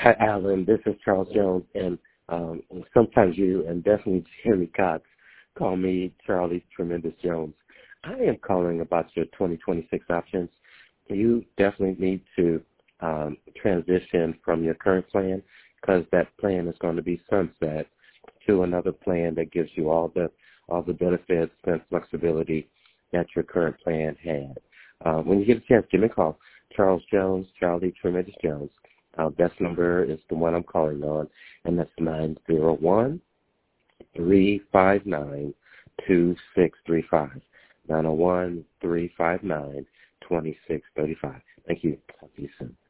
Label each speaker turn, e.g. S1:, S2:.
S1: Hi, Alan. This is Charles Jones, and sometimes you and definitely Jeremy Cox call me Charlie Tremendous Jones. I am calling about your 2026 options. You definitely need to transition from your current plan because that plan is going to be sunset to another plan that gives you all the benefits and flexibility that your current plan had. When you get a chance, give me a call. Charles Jones, Charlie Tremendous Jones. Best number is the one I'm calling on, and that's 901-359-2635. 901-359-2635. Thank you. Talk to you soon.